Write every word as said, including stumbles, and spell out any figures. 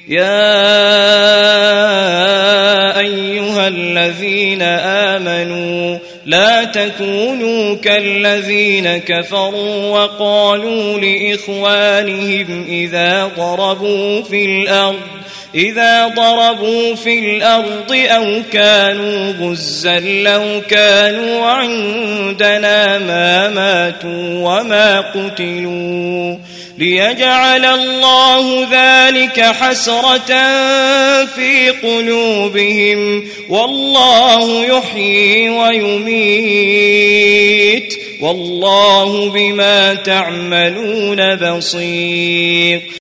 يا أيها الذين آمنوا لا تكونوا كالذين كفروا وقالوا لإخوانهم إذا ضربوا في الأرض إذا ضربوا في الأرض أو كانوا غزا لو كانوا عندنا ما ماتوا وما قتلوا ليجعل الله ذلك حسرة في قلوبهم والله يحيي ويميت والله بما تعملون بصير.